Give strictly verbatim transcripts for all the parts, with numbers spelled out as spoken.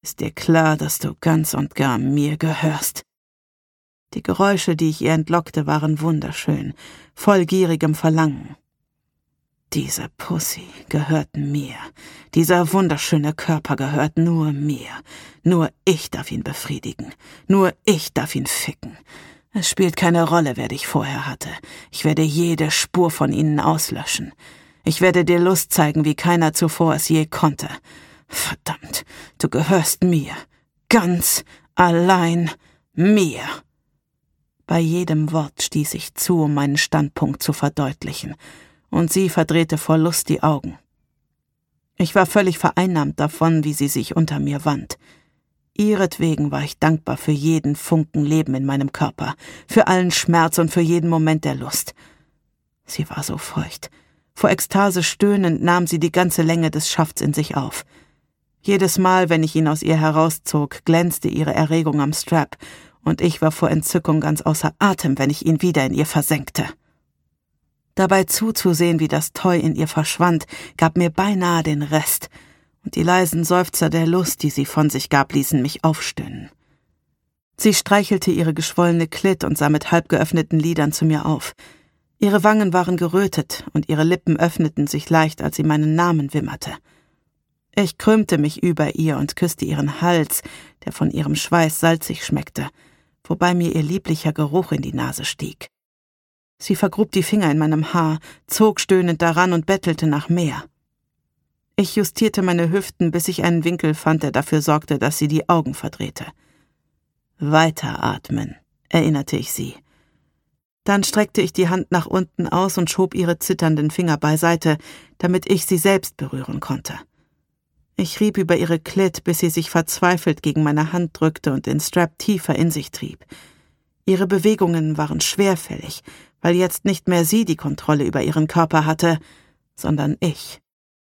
Ist dir klar, dass du ganz und gar mir gehörst?« Die Geräusche, die ich ihr entlockte, waren wunderschön, voll gierigem Verlangen. »Diese Pussy gehört mir. Dieser wunderschöne Körper gehört nur mir. Nur ich darf ihn befriedigen. Nur ich darf ihn ficken. Es spielt keine Rolle, wer dich vorher hatte. Ich werde jede Spur von ihnen auslöschen. Ich werde dir Lust zeigen, wie keiner zuvor es je konnte. Verdammt, du gehörst mir. Ganz allein mir.« Bei jedem Wort stieß ich zu, um meinen Standpunkt zu verdeutlichen, und sie verdrehte vor Lust die Augen. Ich war völlig vereinnahmt davon, wie sie sich unter mir wand. Ihretwegen war ich dankbar für jeden Funken Leben in meinem Körper, für allen Schmerz und für jeden Moment der Lust. Sie war so feucht. Vor Ekstase stöhnend nahm sie die ganze Länge des Schafts in sich auf. Jedes Mal, wenn ich ihn aus ihr herauszog, glänzte ihre Erregung am Strap, und ich war vor Entzückung ganz außer Atem, wenn ich ihn wieder in ihr versenkte. Dabei zuzusehen, wie das Toy in ihr verschwand, gab mir beinahe den Rest, und die leisen Seufzer der Lust, die sie von sich gab, ließen mich aufstöhnen. Sie streichelte ihre geschwollene Klit und sah mit halb geöffneten Lidern zu mir auf. Ihre Wangen waren gerötet, und ihre Lippen öffneten sich leicht, als sie meinen Namen wimmerte. Ich krümmte mich über ihr und küsste ihren Hals, der von ihrem Schweiß salzig schmeckte, wobei mir ihr lieblicher Geruch in die Nase stieg. Sie vergrub die Finger in meinem Haar, zog stöhnend daran und bettelte nach mehr. Ich justierte meine Hüften, bis ich einen Winkel fand, der dafür sorgte, dass sie die Augen verdrehte. »Weiteratmen«, erinnerte ich sie. Dann streckte ich die Hand nach unten aus und schob ihre zitternden Finger beiseite, damit ich sie selbst berühren konnte. Ich rieb über ihre Klit, bis sie sich verzweifelt gegen meine Hand drückte und den Strap tiefer in sich trieb. Ihre Bewegungen waren schwerfällig, weil jetzt nicht mehr sie die Kontrolle über ihren Körper hatte, sondern ich.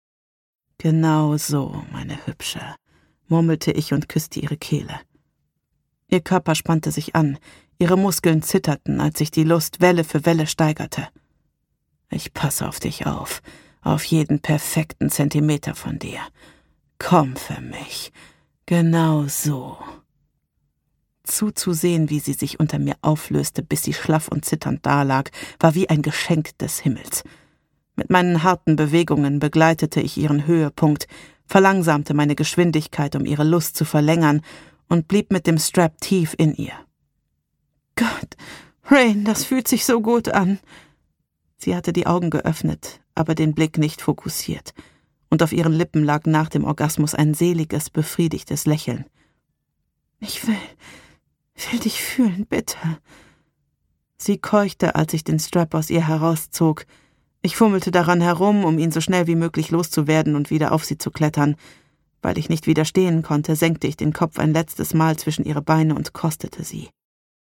»Genau so, meine Hübsche«, murmelte ich und küsste ihre Kehle. Ihr Körper spannte sich an, ihre Muskeln zitterten, als sich die Lust Welle für Welle steigerte. »Ich passe auf dich auf, auf jeden perfekten Zentimeter von dir. Komm für mich, genau so.« Zuzusehen, wie sie sich unter mir auflöste, bis sie schlaff und zitternd dalag, war wie ein Geschenk des Himmels. Mit meinen harten Bewegungen begleitete ich ihren Höhepunkt, verlangsamte meine Geschwindigkeit, um ihre Lust zu verlängern, und blieb mit dem Strap tief in ihr. »Gott, Rain, das fühlt sich so gut an.« Sie hatte die Augen geöffnet, aber den Blick nicht fokussiert, und auf ihren Lippen lag nach dem Orgasmus ein seliges, befriedigtes Lächeln. »Ich will, will dich fühlen, bitte.« Sie keuchte, als ich den Strap aus ihr herauszog. Ich fummelte daran herum, um ihn so schnell wie möglich loszuwerden und wieder auf sie zu klettern. Weil ich nicht widerstehen konnte, senkte ich den Kopf ein letztes Mal zwischen ihre Beine und kostete sie.